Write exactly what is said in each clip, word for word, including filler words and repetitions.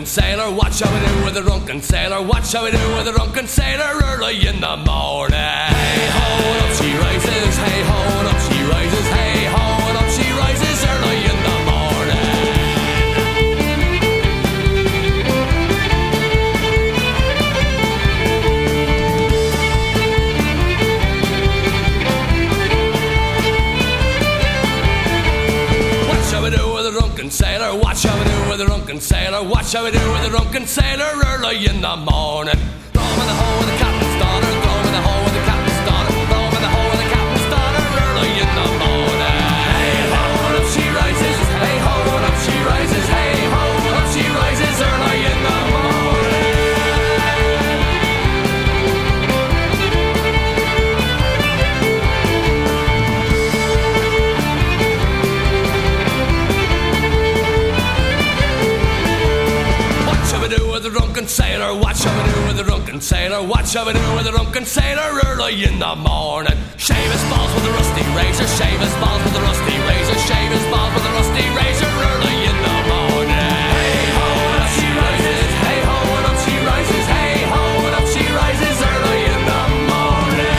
sailor, what shall we do with a drunken sailor? What shall we do with a drunken sailor early in the morning? Hey ho, and up she rises, hey ho, and up she rises, hey ho, and up she rises early in the morning. What shall we do with a drunken sailor? What shall we do with a drunken sailor? What shall we do with a drunken sailor early in the morning? Throw him in the hole with the captain's daughter, throw him in the hole with the captain's daughter, throw him in the hole with the captain's daughter early in the morning. Hey ho, and up she rises, hey ho, and up she rises, hey ho, and up she rises early in the morning. What shall we do with a drunken sailor? What shall we do with a drunken sailor? What shall we do with a drunken sailor early in the morning? Shave his balls with a rusty razor, shave his balls with a rusty razor, shave his balls with a rusty razor early in the morning. Hey ho, and up she rises, hey ho, and up she rises, hey ho, and up she rises early in the morning.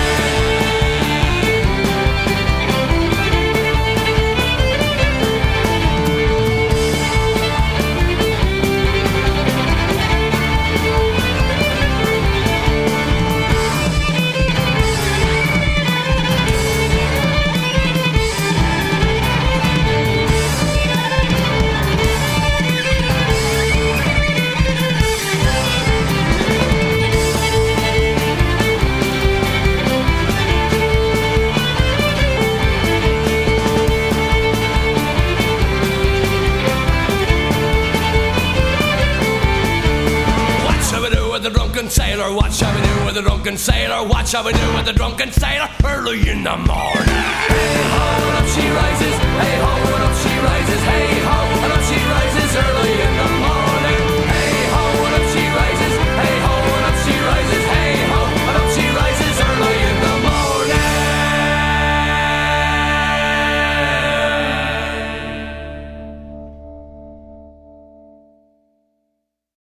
With the drunken sailor, what shall we do with the drunken sailor? What shall we do with the drunken sailor early in the morning? Hey ho, and up she rises, hey ho, and up